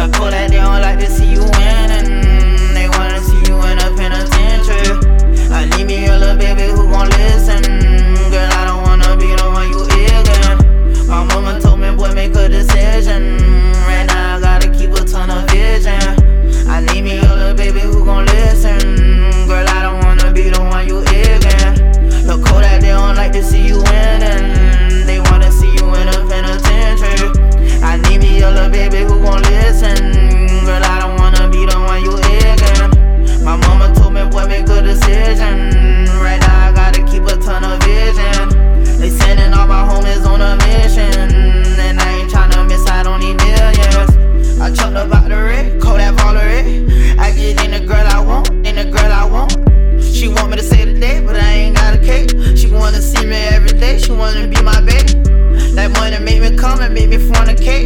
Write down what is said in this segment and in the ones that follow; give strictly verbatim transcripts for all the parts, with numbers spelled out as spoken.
Look cool that they don't like to see you winning. They wanna see you in a penitentiary. I need me a little baby who gon' listen. Girl, I don't wanna be the one you ignoring. My mama told me, boy, make a decision. Right now I gotta keep a ton of vision. I need me a little baby who gon' listen. Girl, I don't wanna be the one you ignoring. Look cool that they don't like to see you winning. They wanna see you in a penitentiary. I need me a little baby who gon' listen. Girl, I don't wanna be the one you ignoring. My mama told me, boy, make a decision. Right now I gotta keep a ton of vision. They sending all my homies on a mission, and I ain't tryna miss out on these millions. I chucked up out the red, call that Valerie. I get in the girl I want, in the girl I want. She want me to say today, but I ain't got a cake. She wanna see me every day, she wanna be my baby. That money make me come and make me fornicate.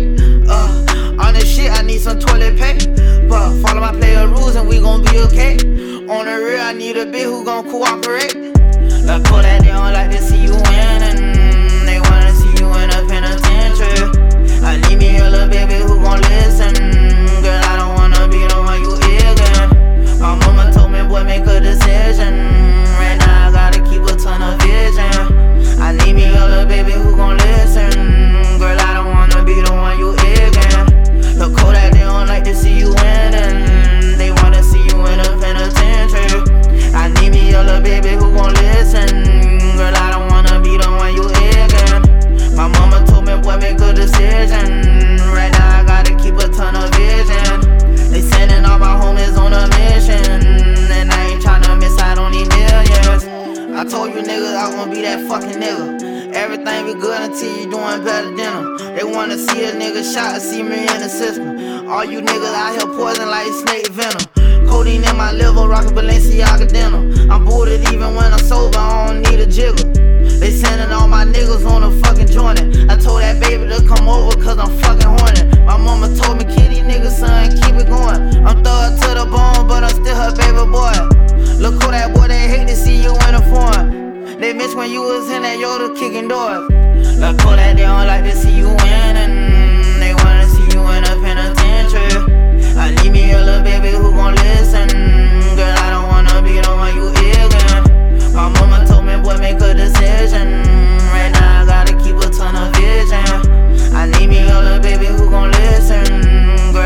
Uh, on this shit I need some toilet paper. Follow my player rules and we gon' be okay. On the real I need a bitch who gon' cooperate. Look cool that they don't like to see you winning. They wanna see you in a penitentiary. I need me a little baby who gon' listen. Girl, I don't wanna be the one you ignoring. My mama told me, boy, make a decision. Right now I gotta keep a ton of vision. I need me a little baby who gon' listen. Girl, I don't wanna be the one you ignoring. Look cool that they don't like to see you winning. They wanna see you in a penitentiary. I need me a little baby who gon' listen. Girl, I don't wanna be the one you ignoring. My mama told me, boy, make a decision. Right now I gotta keep a ton of vision. They sending all my homies on a mission, and I ain't tryna miss out on these millions. I told you niggas I was gonna be that fucking nigga. Everything be good until you doing better than them. They wanna see a nigga shot and see me in the system. All you niggas out here poison like snake venom. Codeine in my liver, rockin' Balenciaga denim. I'm booted even when I'm sober, I don't need a jiggle. They sending all my niggas on a fucking joint. I told that baby to come over cause I'm fucking horny. My mama told me, kid, these niggas, son, keep it going. I'm thug to the bone, but I'm still her baby boy. Look who that boy, they hate to see you in a foreign. They miss when you was in that Yoda kicking doors. Look who that they don't like to see you winning. They wanna see you in a penitentiary. I need me a little baby who gon' listen. Girl, I don't wanna be the one you ignoring. My mama told me, boy, make a decision. Right now I gotta keep a ton of vision. I need me a little baby who gon' listen. Girl, I don't wanna be the one you ignoring. Look cool that they don't like to see you winning. They wanna see you in a penitentiary. I need me a little baby who gon' listen. Girl, I don't wanna be the one you ignoring. My mama told me, boy, make a decision. Right now I gotta keep a ton of vision. I need me a little baby who gon' listen. Girl, I don't wanna be the one you ignoring.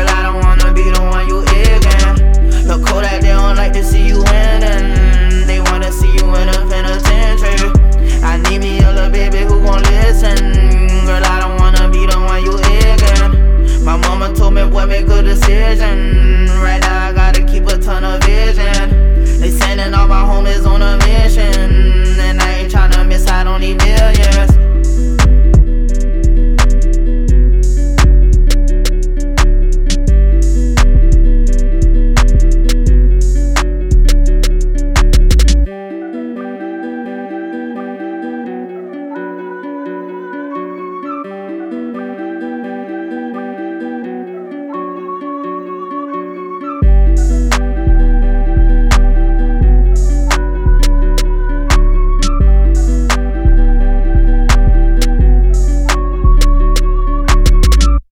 They wanna see you in a penitentiary. I need me a little baby who gon' listen. Girl, I don't wanna be the one you ignoring. My mama told me, boy, make a decision.